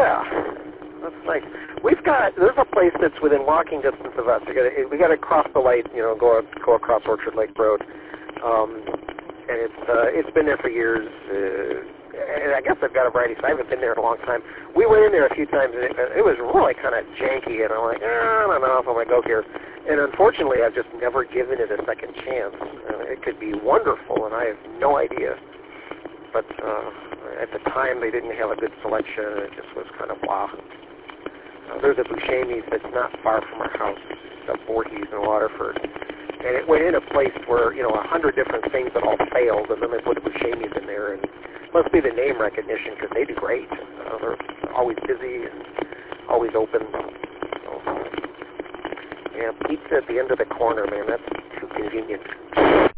yeah. That's nice. There's a place that's within walking distance of us. We got to cross the light, go across Orchard Lake Road. And it's been there for years. And I guess I've got a variety, so I haven't been there in a long time. We went in there a few times, and it was really kind of janky, and I'm like, I don't know if I'm going to go here. And unfortunately, I've just never given it a second chance. It could be wonderful, and I have no idea. But at the time, they didn't have a good selection, and it just was kind of blah. There's a Buscemi's that's not far from our house, the Voorhees in Waterford. And it went in a place where, 100 different things that all failed, and then they put a Buscemi's in there, and it must be the name recognition, because they do great. They're always busy and always open. So, yeah, pizza at the end of the corner, man, that's too convenient.